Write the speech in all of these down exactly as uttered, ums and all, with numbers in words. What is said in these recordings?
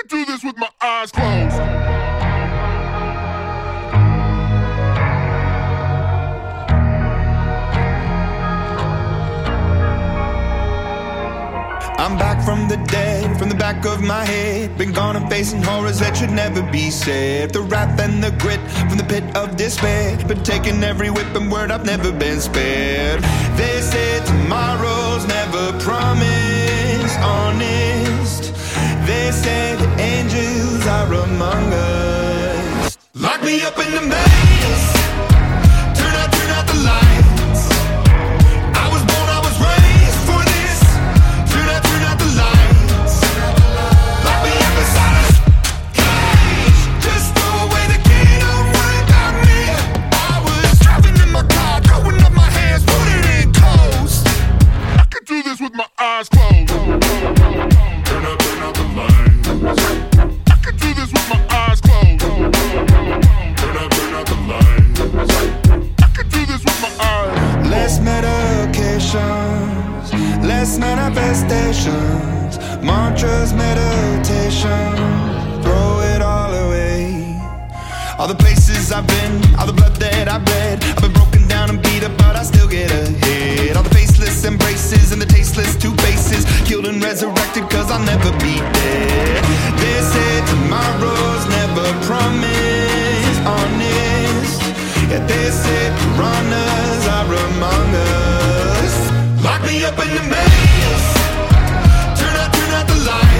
could do this with my eyes closed. I'm back from the dead, from the back of my head. Been gone and facing horrors that should never be said. The wrath and the grit from the pit of despair. Been taking every whip and word, I've never been spared. They say tomorrow's never promised, honest. They say the angels are among us. Lock me up in the maze, turn out, turn out the lights. With my eyes closed. Turn out, turn out the lights. I could do this with my eyes closed. Turn out, turn out the lights. I could do this with my eyes. Less medications, less manifestations, mantras, meditation, throw it all away. All the places I've been, all the blood that I've bled, I've been broken down and beat up, but I still get ahead. All the faceless embraces and the tasteless two faces, killed and resurrected cause I'll never be dead. They say tomorrow's never promised, honest. Yeah, they say piranhas are among us. Lock me up in the maze, turn out, turn out the lights.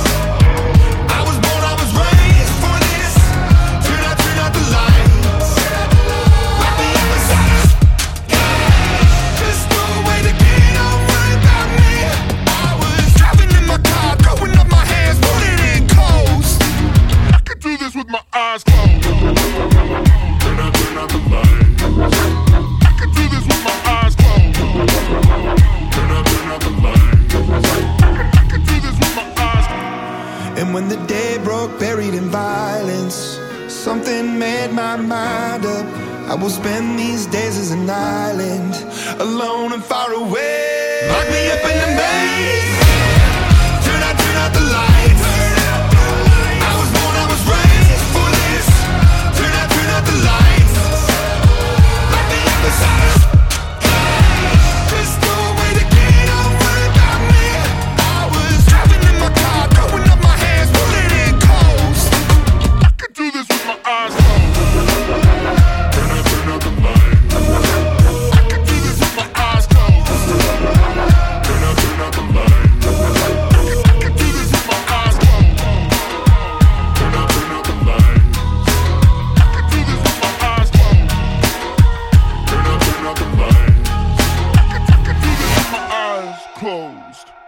With my eyes closed. Turn out, turn out the lights. I could do this with my eyes closed. Turn out, turn out the lights. I could do this with my eyes closed. And when the day broke, buried in violence, something made my mind up. I will spend these days as an island, alone and far away. Lock me up in the maze, turn out, turn out the lights. I was born, I was raised for this. Turn out, turn out the lights. Lock me up inside a cage. Just throw away the key, don't worry about me. I was driving in my car, throwing up my hands, pulling in coast. I could do this with my eyes closed. Turn out, turn out the lights. I could do this with my eyes closed. Turn out, turn out the lights. I could do this with my eyes closed. Turn out, turn out the lights. I could do this with my eyes closed. Turn out, turn out the lights. I could, I could do this with my eyes closed.